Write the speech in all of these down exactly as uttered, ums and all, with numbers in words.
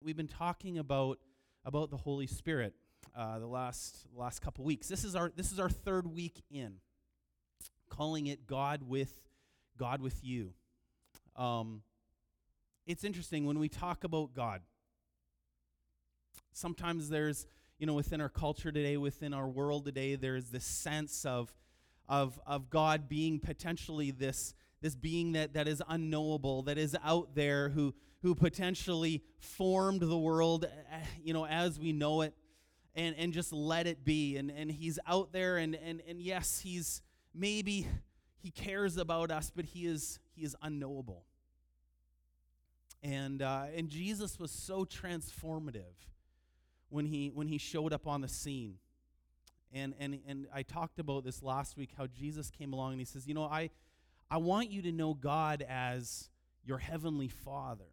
we've been talking about about the Holy Spirit uh, the last last couple weeks. This is our this is our third week in, calling it God with God with you. Um, it's interesting when we talk about God. Sometimes there's, you know, within our culture today, within our world today, there's this sense of of of God being potentially this this being that, that is unknowable, that is out there, who who potentially formed the world, you know, as we know it, and, and just let it be. And, and he's out there, and, and, and yes, he's maybe he cares about us, but he is he is unknowable. And uh, and Jesus was so transformative when he when he showed up on the scene. And and and I talked about this last week, how Jesus came along and he says, you know, I I want you to know God as your heavenly Father.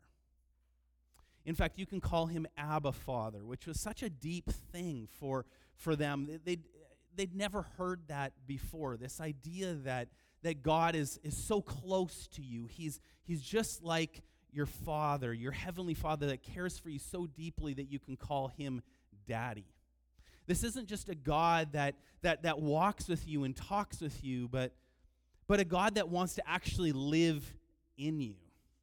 In fact, you can call him Abba Father, which was such a deep thing for, for them. They'd, they'd never heard that before, this idea that, that God is, is so close to you. He's, he's just like your Father, your heavenly Father that cares for you so deeply that you can call him Daddy. This isn't just a God that, that, that walks with you and talks with you, but but a God that wants to actually live in you.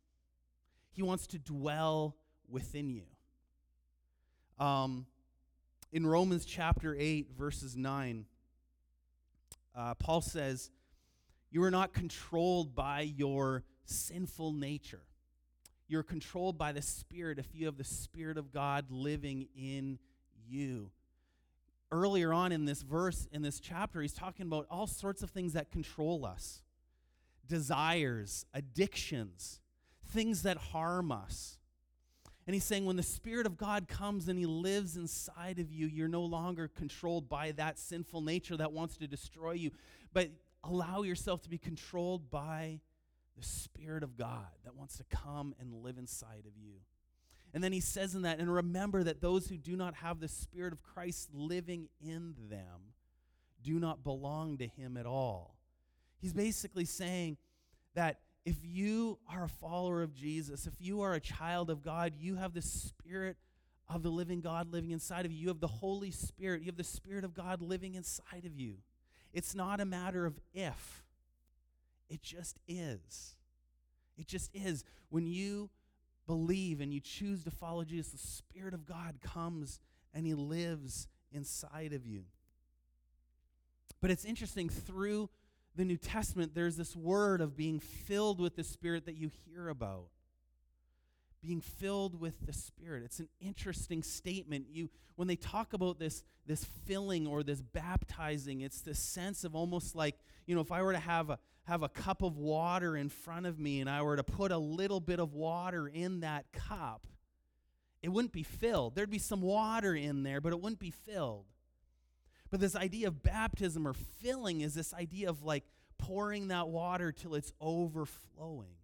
He wants to dwell within you. Um, in Romans chapter eight, verses nine, uh, Paul says, you are not controlled by your sinful nature. You're controlled by the Spirit if you have the Spirit of God living in you. Earlier on in this verse, in this chapter, he's talking about all sorts of things that control us. Desires, addictions, things that harm us. And he's saying when the Spirit of God comes and he lives inside of you, you're no longer controlled by that sinful nature that wants to destroy you, but allow yourself to be controlled by the Spirit of God that wants to come and live inside of you. And then he says in that, and remember that those who do not have the Spirit of Christ living in them do not belong to him at all. He's basically saying that if you are a follower of Jesus, if you are a child of God, you have the Spirit of the living God living inside of you. You have the Holy Spirit. You have the Spirit of God living inside of you. It's not a matter of if. It just is. It just is. When you believe and you choose to follow Jesus, the Spirit of God comes and he lives inside of you. But it's interesting, through the New Testament, there's this word of being filled with the Spirit that you hear about. Being filled with the Spirit. It's an interesting statement. You, when they talk about this, this filling or this baptizing, it's this sense of almost like, you know, if I were to have a have a cup of water in front of me and I were to put a little bit of water in that cup, it wouldn't be filled. There'd be some water in there, but it wouldn't be filled. But this idea of baptism or filling is this idea of like pouring that water till it's overflowing.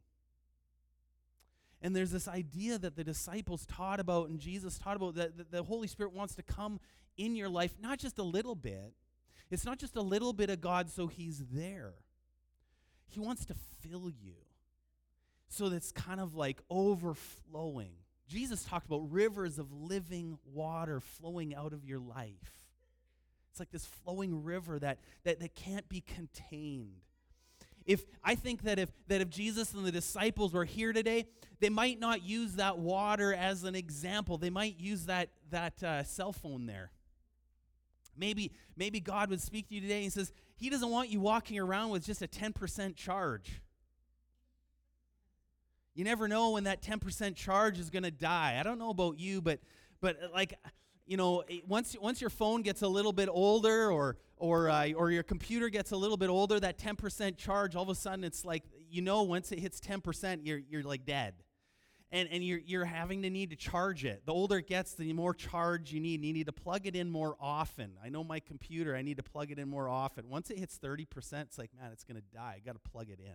And there's this idea that the disciples taught about and Jesus taught about, that the Holy Spirit wants to come in your life, not just a little bit. It's not just a little bit of God so he's there. He wants to fill you so that's kind of like overflowing. Jesus talked about rivers of living water flowing out of your life. It's like this flowing river that, that, that can't be contained. If I think that if that if Jesus and the disciples were here today, they might not use that water as an example. They might use that that uh, cell phone there. Maybe maybe God would speak to you today and he says he doesn't want you walking around with just a ten percent charge. You never know when that ten percent charge is going to die. I don't know about you, but but like, you know, once once your phone gets a little bit older, or or uh, or your computer gets a little bit older, that ten percent charge, all of a sudden it's like, you know, once it hits ten percent, you're you're like dead, and and you're you're having to need to charge it. The older it gets, the more charge you need. And you need to plug it in more often. I know my computer, I need to plug it in more often. Once it hits thirty percent, it's like, man, it's going to die. I got to plug it in.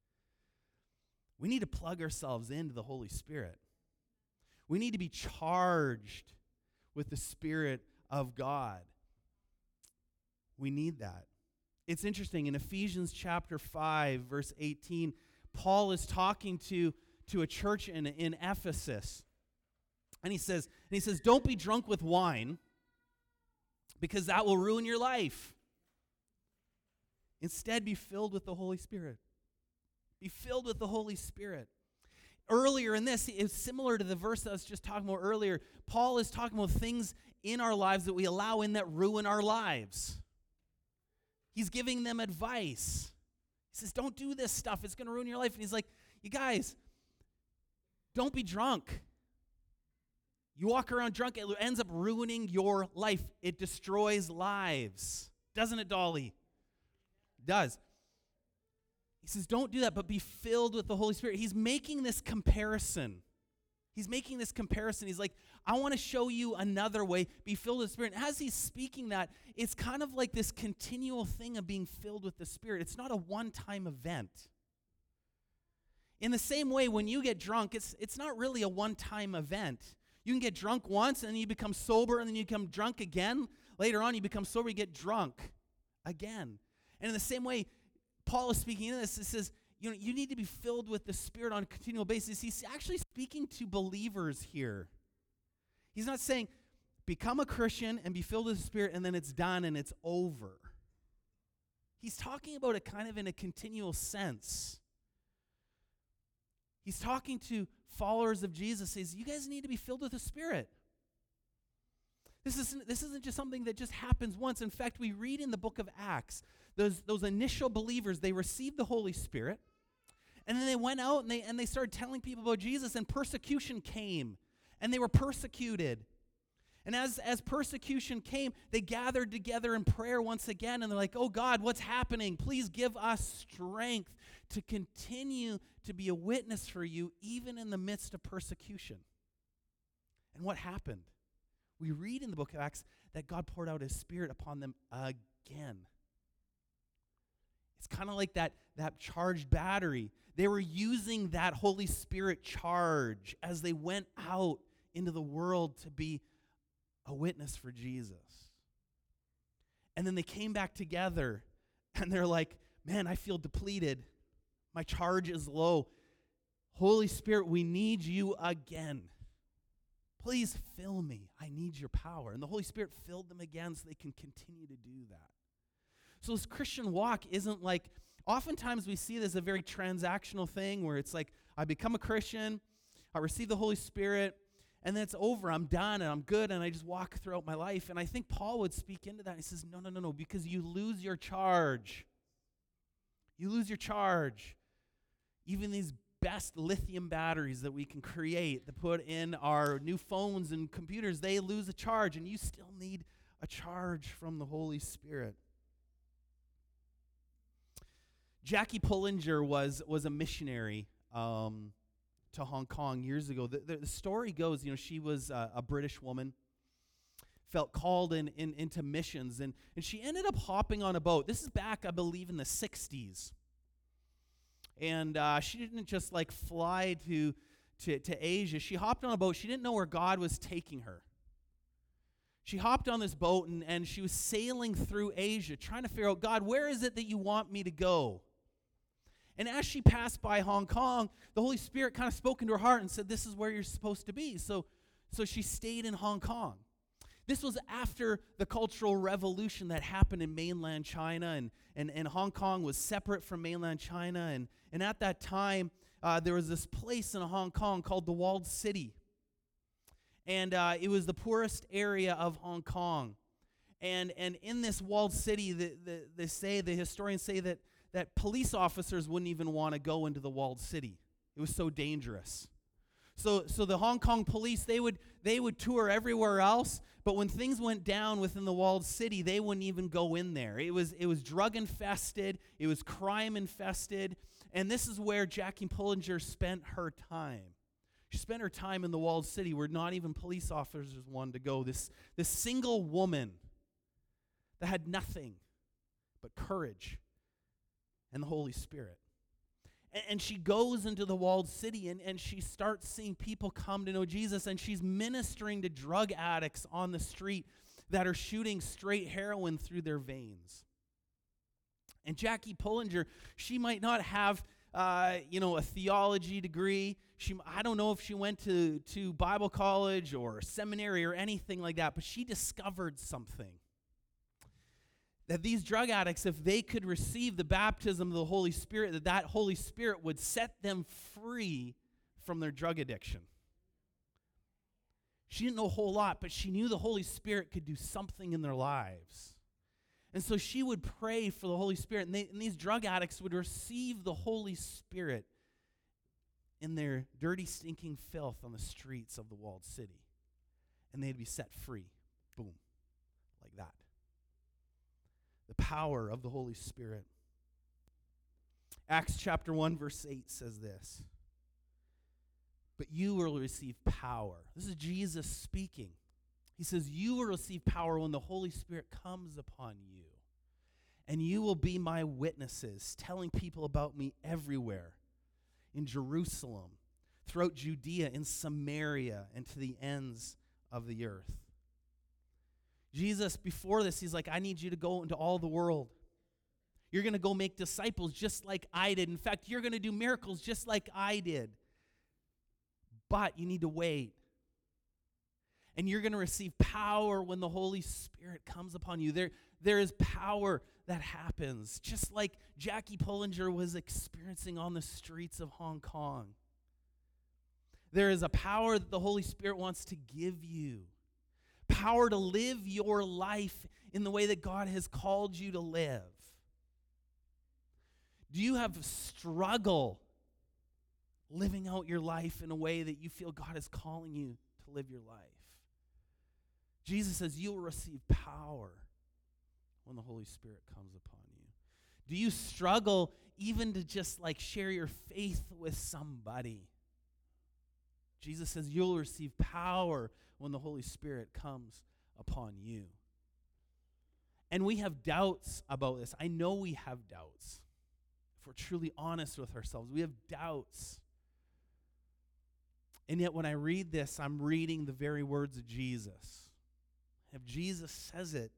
We need to plug ourselves into the Holy Spirit. We need to be charged with the Spirit of God. We need that. It's interesting, in Ephesians chapter five, verse eighteen, Paul is talking to, to a church in, in Ephesus. And he says, and he says, don't be drunk with wine, because that will ruin your life. Instead, be filled with the Holy Spirit. Be filled with the Holy Spirit. Earlier in this, it's similar to the verse that I was just talking about earlier. Paul is talking about things in our lives that we allow in that ruin our lives. He's giving them advice. He says, don't do this stuff. It's going to ruin your life. And he's like, you guys, don't be drunk. You walk around drunk, it ends up ruining your life. It destroys lives. Doesn't it, Dolly? It does. He says, don't do that, but be filled with the Holy Spirit. He's making this comparison. He's making this comparison. He's like, I want to show you another way. Be filled with the Spirit. And as he's speaking that, it's kind of like this continual thing of being filled with the Spirit. It's not a one-time event. In the same way, when you get drunk, it's, it's not really a one-time event. You can get drunk once, and then you become sober, and then you become drunk again. Later on, you become sober, you get drunk again. And in the same way, Paul is speaking into this. He says, you know, you need to be filled with the Spirit on a continual basis. He's actually speaking to believers here. He's not saying, become a Christian and be filled with the Spirit, and then it's done and it's over. He's talking about it kind of in a continual sense. He's talking to followers of Jesus. He says, you guys need to be filled with the Spirit. This isn't, this isn't just something that just happens once. In fact, we read in the book of Acts, those, those initial believers, they received the Holy Spirit, and then they went out and they, and they started telling people about Jesus, and persecution came, and they were persecuted. And as, as persecution came, they gathered together in prayer once again, and they're like, oh God, what's happening? Please give us strength to continue to be a witness for you, even in the midst of persecution. And what happened? We read in the book of Acts that God poured out his Spirit upon them again. It's kind of like that, that charged battery. They were using that Holy Spirit charge as they went out into the world to be a witness for Jesus. And then they came back together, and they're like, man, I feel depleted. My charge is low. Holy Spirit, we need you again. Please fill me. I need your power. And the Holy Spirit filled them again so they can continue to do that. So this Christian walk isn't like, oftentimes we see this as a very transactional thing where it's like, I become a Christian, I receive the Holy Spirit, and then it's over. I'm done, and I'm good, and I just walk throughout my life. And I think Paul would speak into that. He says, no, no, no, no, because you lose your charge. You lose your charge. Even these best lithium batteries that we can create to put in our new phones and computers, they lose a charge, and you still need a charge from the Holy Spirit. Jackie Pullinger was, was a missionary um, to Hong Kong years ago. The, the, the story goes, you know, she was uh, a British woman, felt called in, in into missions, and, and she ended up hopping on a boat. This is back, I believe, in the sixties. And uh, she didn't just like fly to, to, to Asia. She hopped on a boat. She didn't know where God was taking her. She hopped on this boat, and, and she was sailing through Asia, trying to figure out, God, where is it that you want me to go? And as she passed by Hong Kong, the Holy Spirit kind of spoke into her heart and said, this is where you're supposed to be. So, so she stayed in Hong Kong. This was after the Cultural Revolution that happened in mainland China, and, and, and Hong Kong was separate from mainland China. And, and at that time, uh, there was this place in Hong Kong called the Walled City. And uh, it was the poorest area of Hong Kong. And, and in this walled city, the, the, they say, the historians say that that police officers wouldn't even want to go into the walled city. It was so dangerous. So so the Hong Kong police, they would they would tour everywhere else, but when things went down within the walled city, they wouldn't even go in there. It was it was drug infested, it was crime infested, and this is where Jackie Pullinger spent her time. She spent her time in the walled city where not even police officers wanted to go. This this single woman that had nothing but courage and the Holy Spirit. And, and she goes into the walled city, and, and she starts seeing people come to know Jesus, and she's ministering to drug addicts on the street that are shooting straight heroin through their veins. And Jackie Pullinger, she might not have uh, you know, a theology degree. She, I don't know if she went to, to Bible college or seminary or anything like that, but she discovered something. That these drug addicts, if they could receive the baptism of the Holy Spirit, that that Holy Spirit would set them free from their drug addiction. She didn't know a whole lot, but she knew the Holy Spirit could do something in their lives. And so she would pray for the Holy Spirit, and, they, and these drug addicts would receive the Holy Spirit in their dirty, stinking filth on the streets of the walled city. And they'd be set free. Boom. Like that. The power of the Holy Spirit. Acts chapter one, verse eight says this. But you will receive power. This is Jesus speaking. He says, you will receive power when the Holy Spirit comes upon you. And you will be my witnesses, telling people about me everywhere. In Jerusalem, throughout Judea, in Samaria, and to the ends of the earth. Jesus, before this, he's like, I need you to go into all the world. You're going to go make disciples just like I did. In fact, you're going to do miracles just like I did. But you need to wait. And you're going to receive power when the Holy Spirit comes upon you. There, there is power that happens, just like Jackie Pullinger was experiencing on the streets of Hong Kong. There is a power that the Holy Spirit wants to give you. Power to live your life in the way that God has called you to live. Do you have struggle living out your life in a way that you feel God is calling you to live your life? Jesus says you'll receive power when the Holy Spirit comes upon you. Do you struggle even to just like share your faith with somebody? Jesus says you'll receive power when the Holy Spirit comes upon you. And we have doubts about this. I know we have doubts. If we're truly honest with ourselves, we have doubts. And yet when I read this, I'm reading the very words of Jesus. If Jesus says it,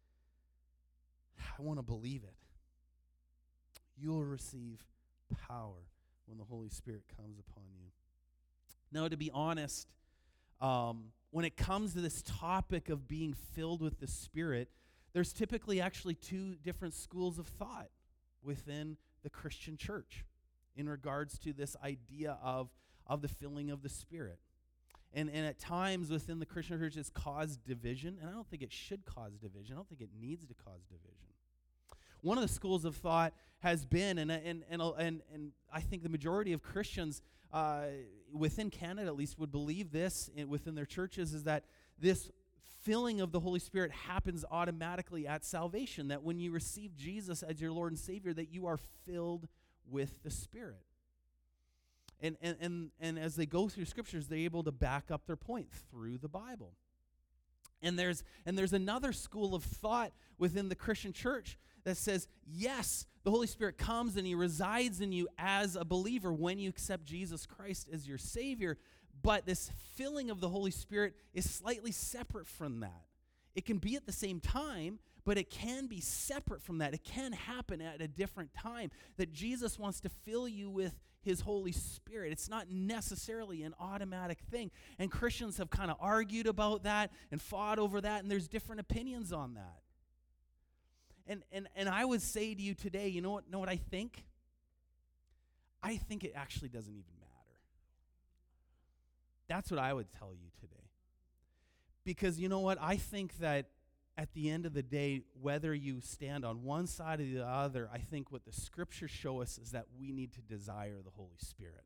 I want to believe it. You will receive power when the Holy Spirit comes upon you. Now, to be honest, um, when it comes to this topic of being filled with the Spirit, there's typically actually two different schools of thought within the Christian church in regards to this idea of, of the filling of the Spirit. And, and at times within the Christian church, it's caused division, and I don't think it should cause division. I don't think it needs to cause division. One of the schools of thought has been, and and and and, and I think the majority of Christians uh, within Canada at least would believe this in, within their churches, is that this filling of the Holy Spirit happens automatically at salvation, that when you receive Jesus as your Lord and Savior, that you are filled with the Spirit. And, and, and, and as they go through scriptures, they're able to back up their point through the Bible. And there's, and there's another school of thought within the Christian church that says, yes, the Holy Spirit comes and he resides in you as a believer when you accept Jesus Christ as your Savior, but this filling of the Holy Spirit is slightly separate from that. It can be at the same time, but it can be separate from that. It can happen at a different time, that Jesus wants to fill you with his Holy Spirit. It's not necessarily an automatic thing. And Christians have kind of argued about that and fought over that, and there's different opinions on that. And and and I would say to you today, you know what, know what I think? I think it actually doesn't even matter. That's what I would tell you today. Because you know what? I think that at the end of the day, whether you stand on one side or the other, I think what the scriptures show us is that we need to desire the Holy Spirit.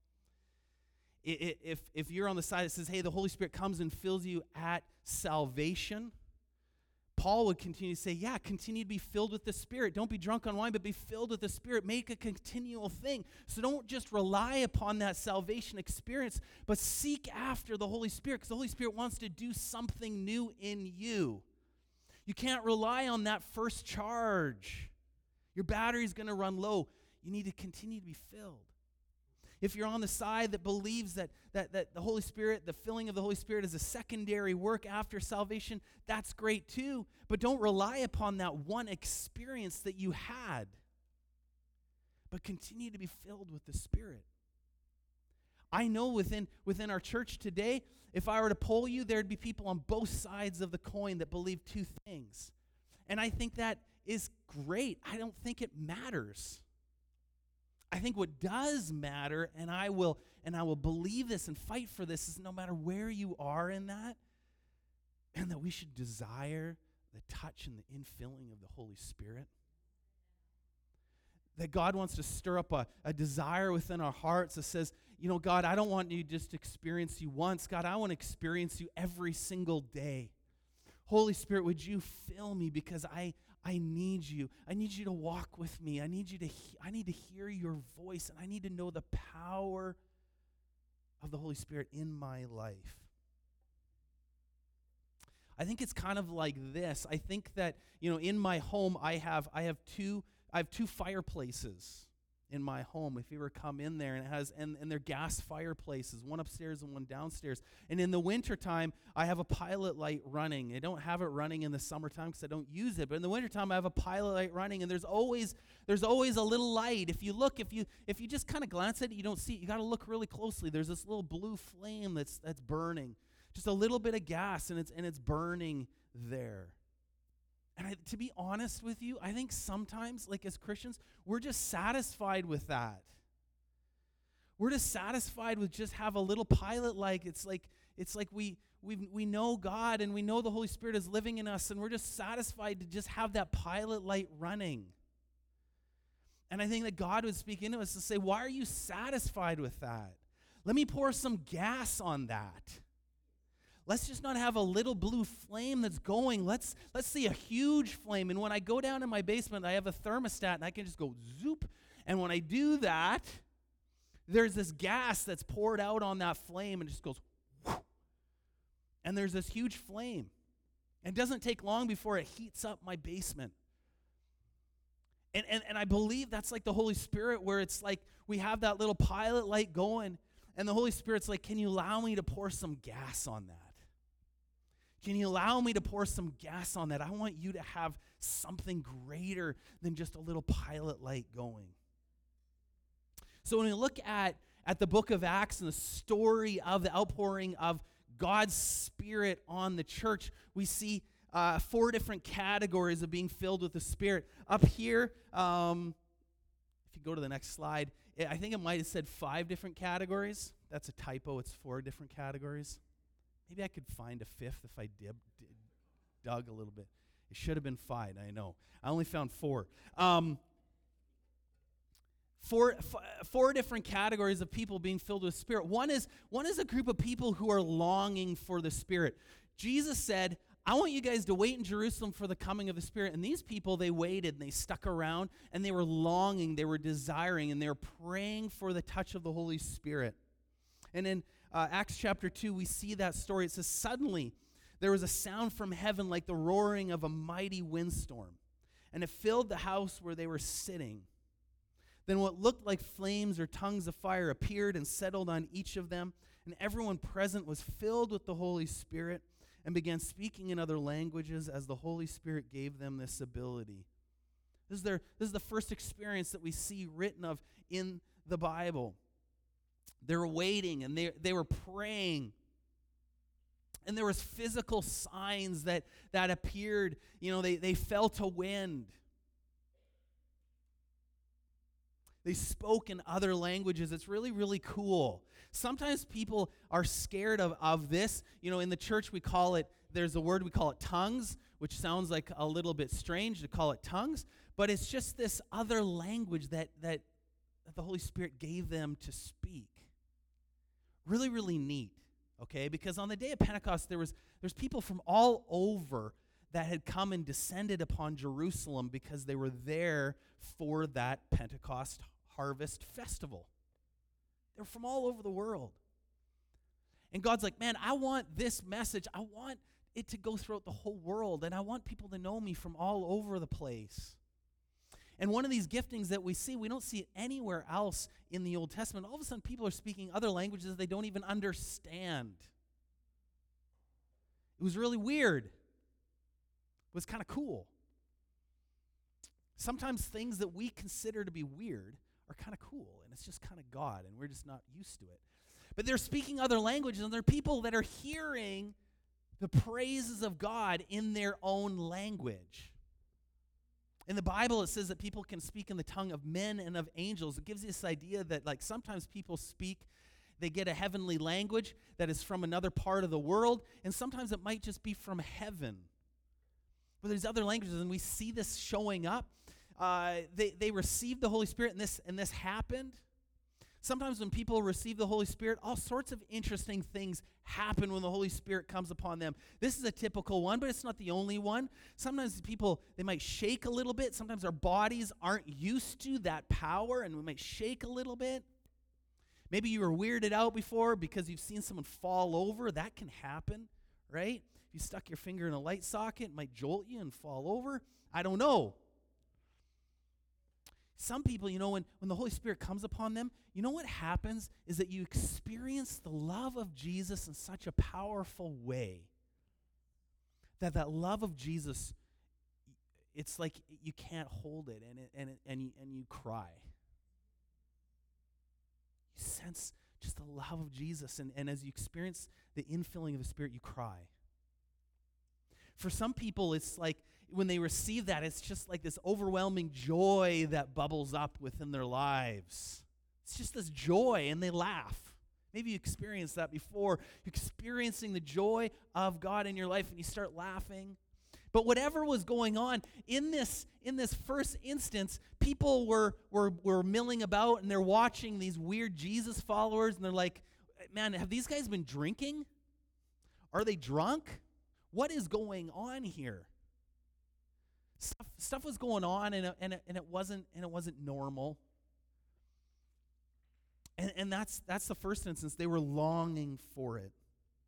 If, if you're on the side that says, hey, the Holy Spirit comes and fills you at salvation, Paul would continue to say, yeah, continue to be filled with the Spirit. Don't be drunk on wine, but be filled with the Spirit. Make a continual thing. So don't just rely upon that salvation experience, but seek after the Holy Spirit, because the Holy Spirit wants to do something new in you. You can't rely on that first charge. Your battery's going to run low. You need to continue to be filled. If you're on the side that believes that, that, that the Holy Spirit, the filling of the Holy Spirit is a secondary work after salvation, that's great too. But don't rely upon that one experience that you had. but continue to be filled with the Spirit. I know within, within our church today, if I were to poll you, there'd be people on both sides of the coin that believe two things. And I think that is great. I don't think it matters. I think what does matter, and I will and I will believe this and fight for this, is no matter where you are in that, and that we should desire the touch and the infilling of the Holy Spirit. That God wants to stir up a, a desire within our hearts that says, you know, God, I don't want you just to experience you once. God, I want to experience you every single day. Holy Spirit, would you fill me, because I I need you. I need you to walk with me. I need you to he- I need to hear your voice, and I need to know the power of the Holy Spirit in my life. I think it's kind of like this. I think that, you know, in my home I have I have two I have two fireplaces in my home. If you ever come in there, and it has and, and they're gas fireplaces, one upstairs and one downstairs. And in the wintertime, I have a pilot light running. I don't have it running in the summertime because I don't use it. But in the wintertime, I have a pilot light running, and there's always there's always a little light. If you look, if you if you just kind of glance at it, you don't see it. You got to look really closely. There's this little blue flame that's that's burning. Just a little bit of gas, and it's and it's burning there. And I, to be honest with you, I think sometimes, like as Christians, we're just satisfied with that. We're just satisfied with just have a little pilot light. It's like it's like we we we know God, and we know the Holy Spirit is living in us, and we're just satisfied to just have that pilot light running. And I think that God would speak into us to say, why are you satisfied with that? Let me pour some gas on that. Let's just not have a little blue flame that's going. Let's let's see a huge flame. And when I go down in my basement, I have a thermostat, and I can just go zoop. And when I do that, there's this gas that's poured out on that flame, and it just goes whoosh. And there's this huge flame. And it doesn't take long before it heats up my basement. And, and, and I believe that's like the Holy Spirit, where it's like we have that little pilot light going, and the Holy Spirit's like, can you allow me to pour some gas on that? Can you allow me to pour some gas on that? I want you to have something greater than just a little pilot light going. So when we look at, at the book of Acts and the story of the outpouring of God's Spirit on the church, we see uh, four different categories of being filled with the Spirit. Up here, um, if you go to the next slide, I think it might have said five different categories. That's a typo. It's four different categories. Maybe I could find a fifth if I dib, did, dug a little bit. It should have been five, I know. I only found four. Um, four, f- four different categories of people being filled with Spirit. One is, one is a group of people who are longing for the Spirit. Jesus said, I want you guys to wait in Jerusalem for the coming of the Spirit. And these people, they waited, and they stuck around, and they were longing, they were desiring, and they were praying for the touch of the Holy Spirit. And in uh, Acts chapter two, we see that story. It says, suddenly there was a sound from heaven like the roaring of a mighty windstorm, and it filled the house where they were sitting. Then what looked like flames or tongues of fire appeared and settled on each of them, and everyone present was filled with the Holy Spirit and began speaking in other languages as the Holy Spirit gave them this ability. This is, their, this is the first experience that we see written of in the Bible. They were waiting, and they, they were praying. And there was physical signs that, that appeared. You know, they, they felt a wind. They spoke in other languages. It's really, really cool. Sometimes people are scared of, of this. You know, in the church we call it, there's a word we call it tongues, which sounds like a little bit strange to call it tongues, but it's just this other language that, that, that the Holy Spirit gave them to speak. Really, really neat, okay? Because on the day of Pentecost, there was there's people from all over that had come and descended upon Jerusalem because they were there for that Pentecost harvest festival. They're from all over the world. And God's like, man, I want this message. I want it to go throughout the whole world, and I want people to know me from all over the place. And one of these giftings that we see, we don't see it anywhere else in the Old Testament. All of a sudden, people are speaking other languages they don't even understand. It was really weird. It was kind of cool. Sometimes things that we consider to be weird are kind of cool, and it's just kind of God, and we're just not used to it. But they're speaking other languages, and they're people that are hearing the praises of God in their own language. In the Bible, it says that people can speak in the tongue of men and of angels. It gives you this idea that, like, sometimes people speak, they get a heavenly language that is from another part of the world, and sometimes it might just be from heaven. But there's other languages, and we see this showing up. Uh, they, they received the Holy Spirit, and this, and this happened. Sometimes when people receive the Holy Spirit, all sorts of interesting things happen when the Holy Spirit comes upon them. This is a typical one, but it's not the only one. Sometimes people, they might shake a little bit. Sometimes our bodies aren't used to that power, and we might shake a little bit. Maybe you were weirded out before because you've seen someone fall over. That can happen, right? If you stuck your finger in a light socket, it might jolt you and fall over. I don't know. Some people, you know, when, when the Holy Spirit comes upon them, you know what happens is that you experience the love of Jesus in such a powerful way that that love of Jesus, it's like you can't hold it, and it, and it, and you, and you cry. You sense just the love of Jesus, and, and as you experience the infilling of the Spirit, you cry. For some people, it's like when they receive that, it's just like this overwhelming joy that bubbles up within their lives. It's just this joy, and they laugh. Maybe you experienced that before. You're experiencing the joy of God in your life, and you start laughing. But whatever was going on, in this in this first instance, people were, were, were milling about, and they're watching these weird Jesus followers, and they're like, man, have these guys been drinking? Are they drunk? What is going on here? Stuff, stuff was going on, and it, and it, and it wasn't and it wasn't normal. And and that's that's the first instance. They were longing for it.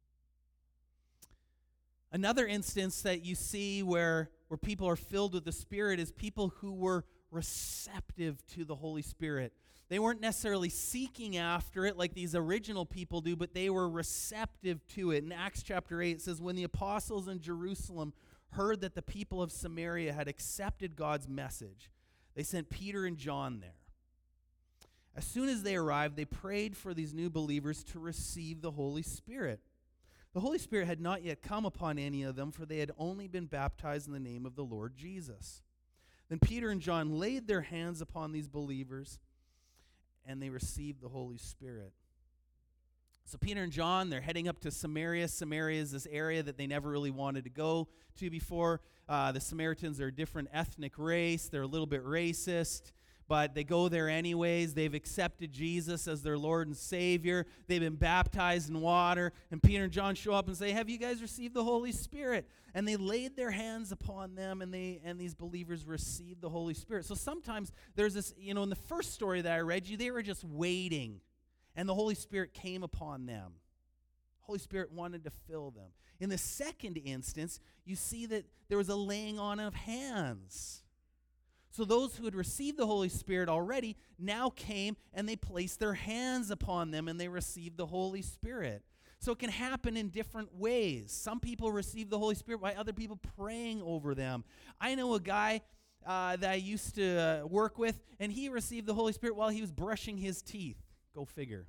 Another instance that you see where where people are filled with the Spirit is people who were receptive to the Holy Spirit. They weren't necessarily seeking after it like these original people do, but they were receptive to it. In Acts chapter eight, it says, when the apostles in Jerusalem heard that the people of Samaria had accepted God's message, they sent Peter and John there. As soon as they arrived, they prayed for these new believers to receive the Holy Spirit. The Holy Spirit had not yet come upon any of them, for they had only been baptized in the name of the Lord Jesus. Then Peter and John laid their hands upon these believers, and they received the Holy Spirit. So Peter and John, they're heading up to Samaria. Samaria is this area that they never really wanted to go to before. Uh, the Samaritans are a different ethnic race. They're a little bit racist, but they go there anyways. They've accepted Jesus as their Lord and Savior. They've been baptized in water. And Peter and John show up and say, have you guys received the Holy Spirit? And they laid their hands upon them, and they and these believers received the Holy Spirit. So sometimes there's this, you know, in the first story that I read you, they were just waiting, and the Holy Spirit came upon them. Holy Spirit wanted to fill them. In the second instance, you see that there was a laying on of hands. So those who had received the Holy Spirit already now came and they placed their hands upon them and they received the Holy Spirit. So it can happen in different ways. Some people receive the Holy Spirit by other people praying over them. I know a guy uh, that I used to uh, work with, and he received the Holy Spirit while he was brushing his teeth. Go figure.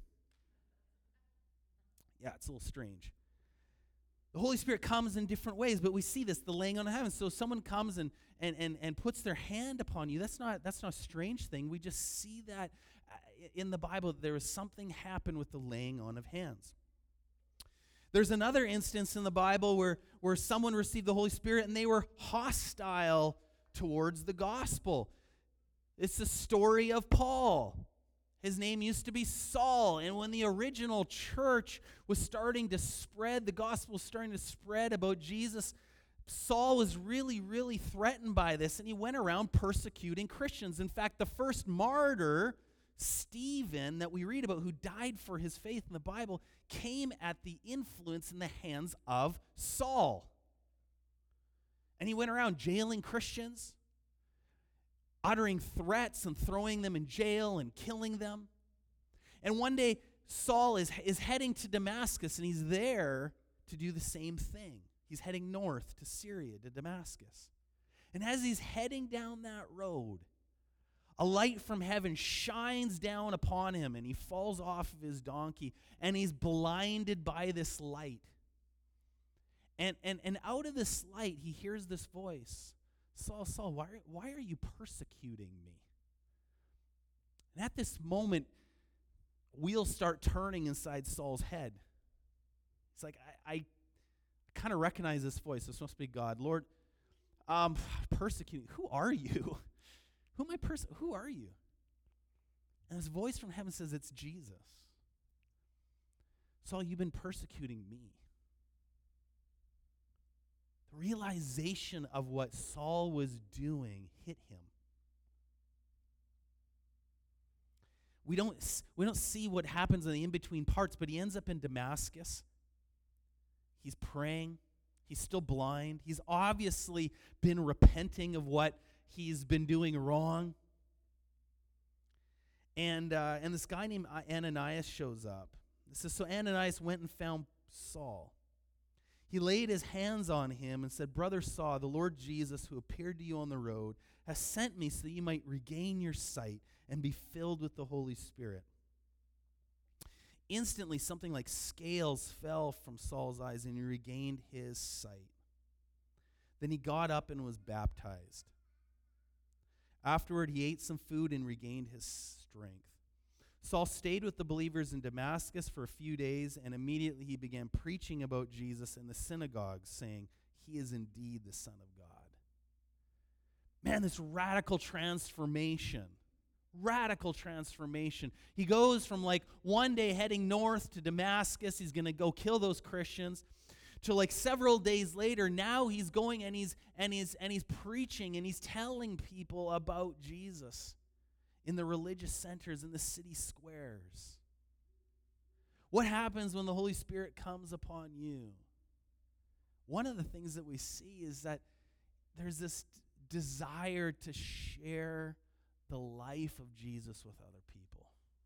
Yeah, it's a little strange. The Holy Spirit comes in different ways, but we see this, the laying on of hands. So someone comes and, and, and, and puts their hand upon you. That's not, that's not a strange thing. We just see that in the Bible. There is something happen with the laying on of hands. There's another instance in the Bible where, where someone received the Holy Spirit and they were hostile towards the gospel. It's the story of Paul. His name used to be Saul, and when the original church was starting to spread, the gospel was starting to spread about Jesus, Saul was really, really threatened by this, and he went around persecuting Christians. In fact, the first martyr, Stephen, that we read about, who died for his faith in the Bible, came at the influence in the hands of Saul. And he went around jailing Christians, uttering threats and throwing them in jail and killing them. And one day, Saul is, is heading to Damascus, and he's there to do the same thing. He's heading north to Syria, to Damascus. And as he's heading down that road, a light from heaven shines down upon him, and he falls off of his donkey, and he's blinded by this light. And, and, and out of this light, he hears this voice, Saul, Saul, why, why are you persecuting me? And at this moment, wheels start turning inside Saul's head. It's like, I, I kind of recognize this voice. This must be God. Lord, um, persecuting, who are you? Who am I pers- Who are you? And this voice from heaven says, it's Jesus. Saul, you've been persecuting me. The realization of what Saul was doing hit him. We don't, we don't see what happens in the in-between parts, but he ends up in Damascus. He's praying. He's still blind. He's obviously been repenting of what he's been doing wrong. And, uh, and this guy named Ananias shows up. It says, so Ananias went and found Saul. He laid his hands on him and said, Brother Saul, the Lord Jesus, who appeared to you on the road, has sent me so that you might regain your sight and be filled with the Holy Spirit. Instantly, something like scales fell from Saul's eyes, and he regained his sight. Then he got up and was baptized. Afterward, he ate some food and regained his strength. Saul stayed with the believers in Damascus for a few days, and immediately he began preaching about Jesus in the synagogues, saying, he is indeed the Son of God. Man, this radical transformation. Radical transformation. He goes from like one day heading north to Damascus, he's going to go kill those Christians, to like several days later, now he's going and he's and he's and he's preaching and he's telling people about Jesus in the religious centers, in the city squares. What happens when the Holy Spirit comes upon you? One of the things that we see is that there's this desire to share the life of Jesus with other people.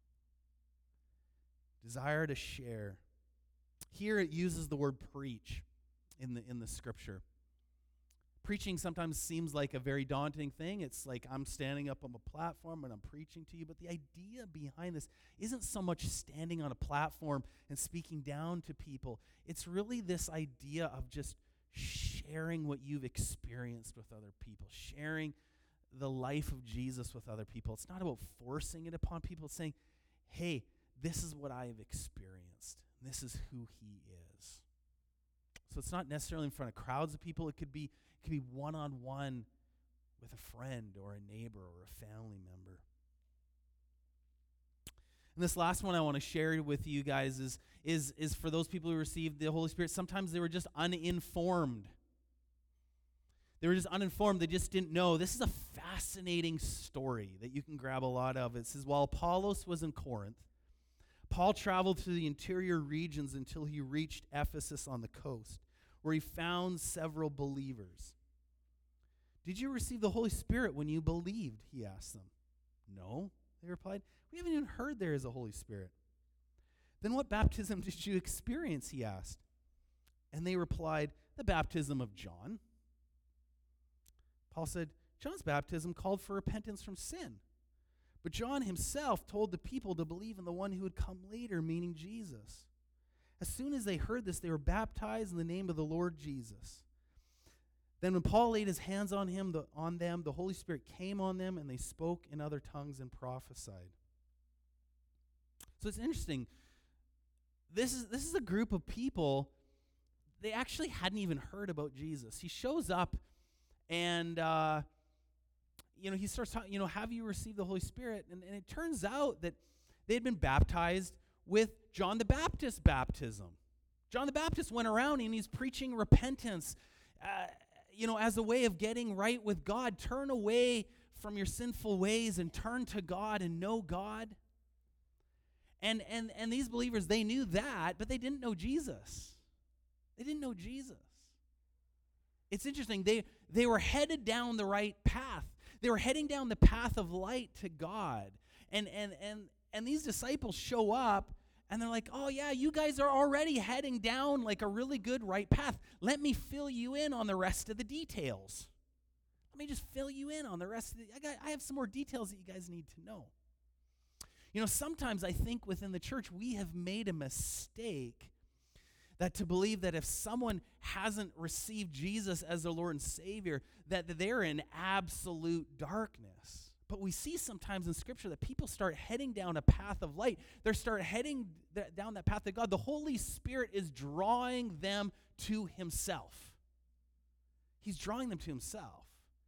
Desire to share. Here it uses the word preach in the in the scripture. Preaching sometimes seems like a very daunting thing. It's like I'm standing up on a platform and I'm preaching to you, but the idea behind this isn't so much standing on a platform and speaking down to people. It's really this idea of just sharing what you've experienced with other people, sharing the life of Jesus with other people. It's not about forcing it upon people. It's saying, hey, this is what I have experienced. This is who he is. So it's not necessarily in front of crowds of people. It could be, it could be one-on-one with a friend or a neighbor or a family member. And this last one I want to share with you guys is, is, is for those people who received the Holy Spirit. Sometimes they were just uninformed. They were just uninformed. They just didn't know. This is a fascinating story that you can grab a lot of. It says, while Apollos was in Corinth, Paul traveled through the interior regions until he reached Ephesus on the coast, where he found several believers. Did you receive the Holy Spirit when you believed? He asked them. No, they replied. We haven't even heard there is a Holy Spirit. Then what baptism did you experience? He asked. And they replied, the baptism of John. Paul said, John's baptism called for repentance from sin. But John himself told the people to believe in the one who would come later, meaning Jesus. As soon as they heard this, they were baptized in the name of the Lord Jesus. Then when Paul laid his hands on him, the, on them, the Holy Spirit came on them, and they spoke in other tongues and prophesied. So it's interesting. This is, this is a group of people, they actually hadn't even heard about Jesus. He shows up, and uh, you know, he starts talking, you know, have you received the Holy Spirit? And, and it turns out that they had been baptized with John the Baptist's baptism. John the Baptist went around and he's preaching repentance, uh, you know, as a way of getting right with God. Turn away from your sinful ways and turn to God and know God. And, and, and these believers, they knew that, but they didn't know Jesus. They didn't know Jesus. It's interesting. They, they were headed down the right path. They were heading down the path of light to God. And, and, and, and these disciples show up, and they're like, oh, yeah, you guys are already heading down like a really good right path. Let me fill you in on the rest of the details. Let me just fill you in on the rest of the, I got, I have some more details that you guys need to know. You know, sometimes I think within the church we have made a mistake that to believe that if someone hasn't received Jesus as their Lord and Savior, that they're in absolute darkness. But we see sometimes in Scripture that people start heading down a path of light. They start heading th- down that path of God. The Holy Spirit is drawing them to himself. He's drawing them to himself.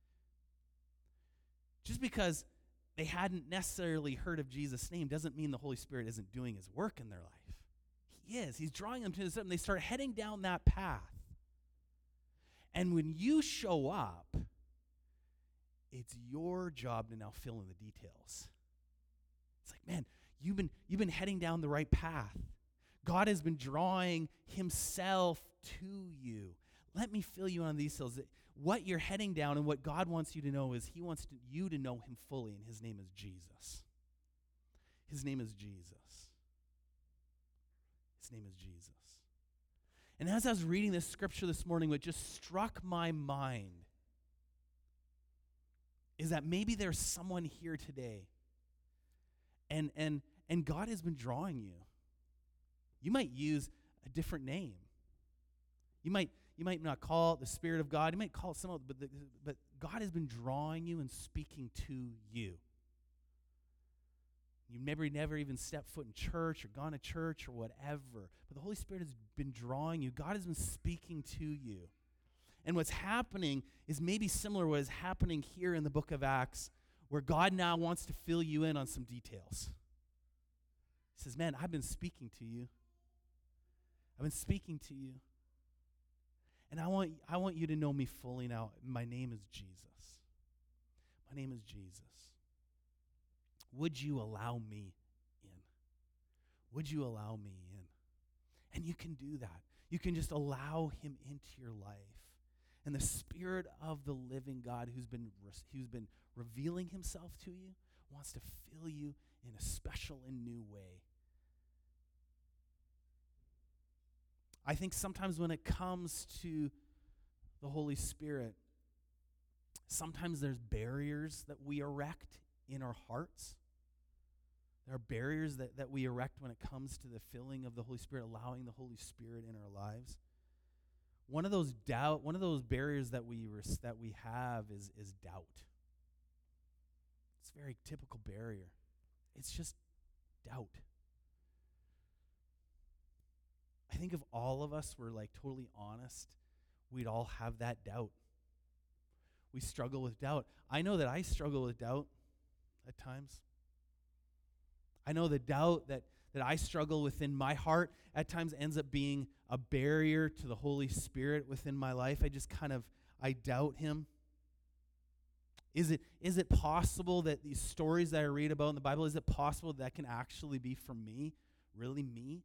Just because they hadn't necessarily heard of Jesus' name doesn't mean the Holy Spirit isn't doing his work in their life. He is. He's drawing them to himself, and they start heading down that path. And when you show up, it's your job to now fill in the details. It's like, man, you've been, you've been heading down the right path. God has been drawing himself to you. Let me fill you on these hills. What you're heading down and what God wants you to know is he wants to, you to know him fully, and his name is Jesus. His name is Jesus. His name is Jesus. And as I was reading this scripture this morning, what just struck my mind is that maybe there's someone here today, and and and God has been drawing you. You might use a different name. You might you might not call it the Spirit of God. You might call it some other, but the, but God has been drawing you and speaking to you. You've never never even stepped foot in church or gone to church or whatever, but the Holy Spirit has been drawing you. God has been speaking to you. And what's happening is maybe similar to what is happening here in the book of Acts, where God now wants to fill you in on some details. He says, man, I've been speaking to you. I've been speaking to you. And I want, I want you to know me fully now. My name is Jesus. My name is Jesus. Would you allow me in? Would you allow me in? And you can do that. You can just allow him into your life. And the Spirit of the living God who's been, who's been revealing himself to you wants to fill you in a special and new way. I think sometimes when it comes to the Holy Spirit, sometimes there's barriers that we erect in our hearts. There are barriers that, that we erect when it comes to the filling of the Holy Spirit, allowing the Holy Spirit in our lives. One of those doubt, one of those barriers that we res- that we have is is doubt. It's a very typical barrier. It's just doubt. I think if all of us were like totally honest, we'd all have that doubt. We struggle with doubt. I know that I struggle with doubt at times. I know the doubt that, that I struggle within my heart at times ends up being a barrier to the Holy Spirit within my life. I just kind of, I doubt him. Is it, is it possible that these stories that I read about in the Bible, is it possible that can actually be from me? Really me?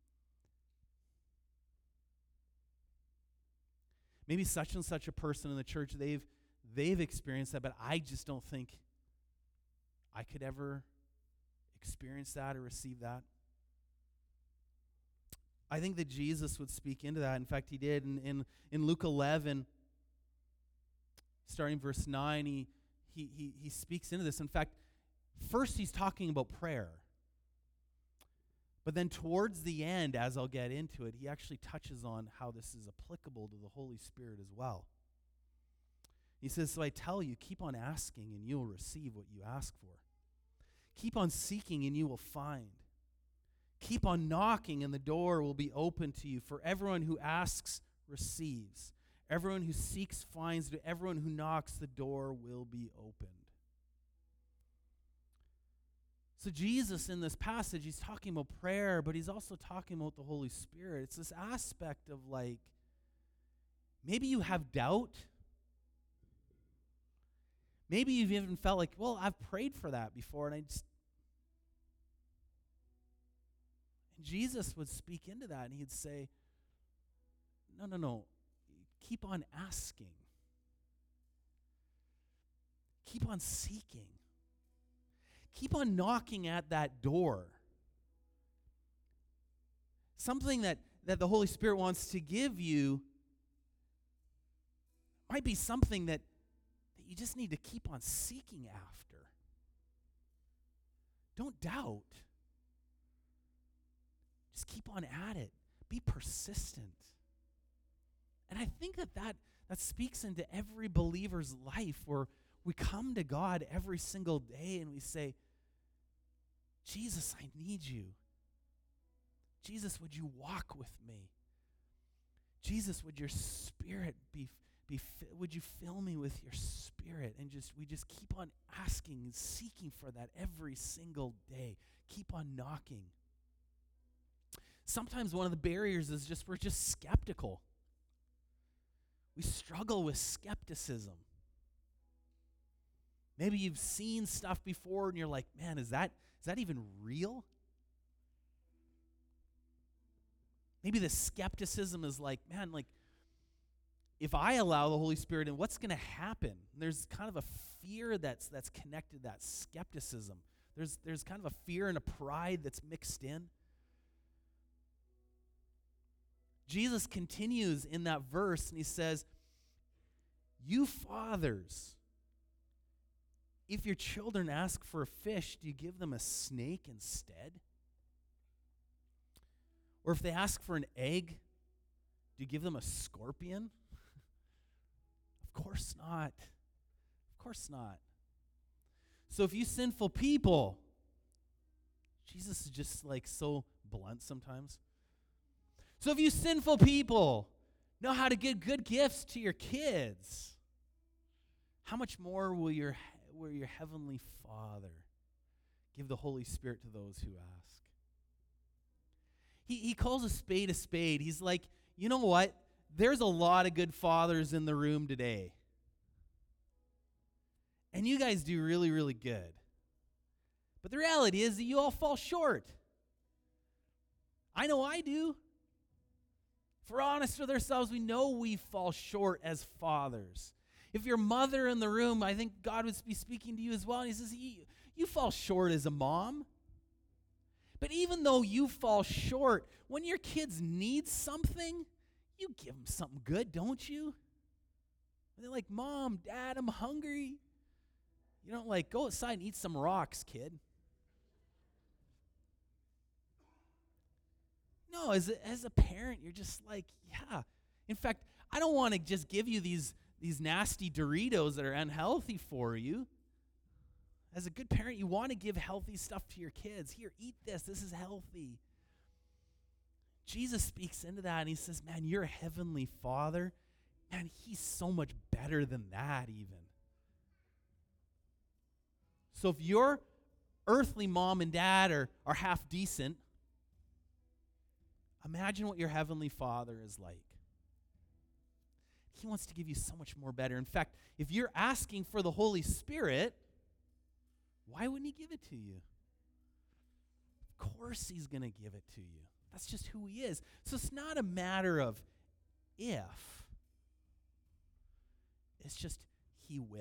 Maybe such and such a person in the church, they've they've experienced that, but I just don't think I could ever experience that or receive that. I think that Jesus would speak into that. In fact, he did. In, in, in Luke eleven, starting verse nine, he, he, he, he speaks into this. In fact, first he's talking about prayer. But then towards the end, as I'll get into it, he actually touches on how this is applicable to the Holy Spirit as well. He says, so I tell you, keep on asking and you'll receive what you ask for. Keep on seeking and you will find. Keep on knocking and the door will be open to you. For everyone who asks receives. Everyone who seeks finds. To everyone who knocks, the door will be opened. So Jesus in this passage, he's talking about prayer, but he's also talking about the Holy Spirit. It's this aspect of like, maybe you have doubt. Maybe you've even felt like, well, I've prayed for that before, and I just... And Jesus would speak into that, and he'd say, no, no, no. Keep on asking. Keep on seeking. Keep on knocking at that door. Something that, that the Holy Spirit wants to give you might be something that, that you just need to keep on seeking after. Don't doubt. Just keep on at it. Be persistent. And I think that that, that speaks into every believer's life, where we come to God every single day and we say, Jesus, I need you. Jesus, would you walk with me? Jesus, would your spirit be, be would you fill me with your spirit? And just we just keep on asking and seeking for that every single day. Keep on knocking. Sometimes one of the barriers is just we're just skeptical. We struggle with skepticism. Maybe you've seen stuff before and you're like, man, is that is that even real? Maybe the skepticism is like, man, like, if I allow the Holy Spirit in, what's going to happen? There's kind of a fear that's that's connected to that skepticism. There's there's kind of a fear and a pride that's mixed in. Jesus continues in that verse and he says, you fathers, if your children ask for a fish, do you give them a snake instead? Or if they ask for an egg, do you give them a scorpion? Of course not. Of course not. So if you sinful people, Jesus is just like so blunt sometimes. So if you sinful people know how to give good gifts to your kids, how much more will your, will your heavenly Father give the Holy Spirit to those who ask? He, he calls a spade a spade. He's like, you know what? There's a lot of good fathers in the room today. And you guys do really, really good. But the reality is that you all fall short. I know I do. If we're honest with ourselves, we know we fall short as fathers. If you're a mother in the room, I think God would be speaking to you as well. And he says, you, you fall short as a mom. But even though you fall short, when your kids need something, you give them something good, don't you? And they're like, Mom, Dad, I'm hungry. You don't like, go outside and eat some rocks, kid. No, as a, as a parent, you're just like, yeah. In fact, I don't want to just give you these, these nasty Doritos that are unhealthy for you. As a good parent, you want to give healthy stuff to your kids. Here, eat this. This is healthy. Jesus speaks into that, and he says, man, your heavenly Father, man, he's so much better than that even. So if your earthly mom and dad are, are half decent, imagine what your heavenly Father is like. He wants to give you so much more better. In fact, if you're asking for the Holy Spirit, why wouldn't he give it to you? Of course he's going to give it to you. That's just who he is. So it's not a matter of if. It's just he will.